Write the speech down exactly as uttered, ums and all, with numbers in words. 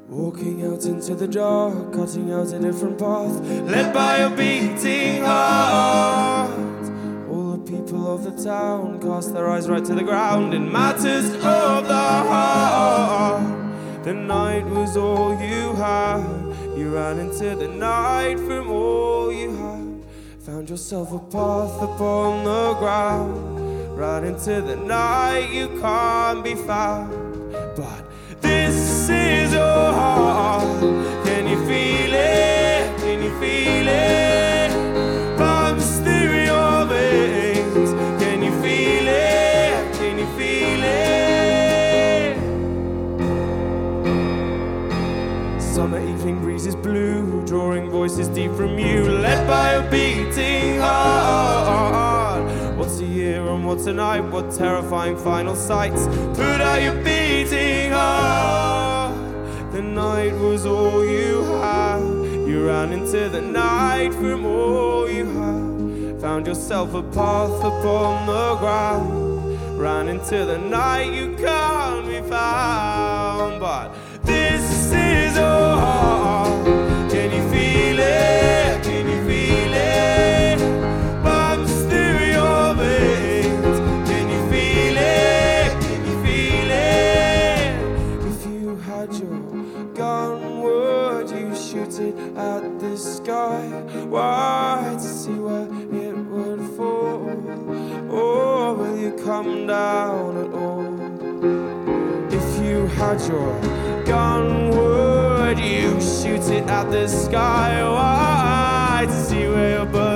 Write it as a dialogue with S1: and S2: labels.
S1: Walking out into the dark, cutting out a different path, led by a beating heart. All the people of the town cast their eyes right to the ground in matters of the heart. The night was all you had. You ran into the night from all you had. Found yourself a path upon the ground. Ran into the night, you can't be found. But this is your heart. Can you feel it? Can you feel it? Pumps through your veins. Can you feel it? Can you feel it? Summer evening breezes blue, drawing voices deep from you, led by a beating heart. What's a year and what's a night? What terrifying final sights? Put out your beating heart. The night was all you had. You ran into the night from all you had. Found yourself a path upon the ground. Ran into the night, you can't be found. But this is your heart. Can you feel it? Can you feel it? Bumps through your veins. Can you feel it? Can you feel it? If you had your gun, would you shoot it at the sky? Why? To see where it would fall? Or will you come down at all? If you had your gun, would you shoot it at the sky? Why? To see where your bird